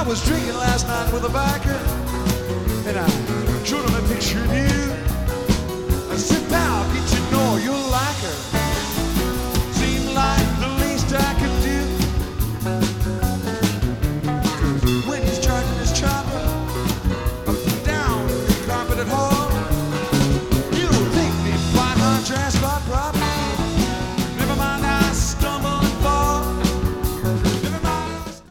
I was drinking last night with a biker, and I showed him a picture of you.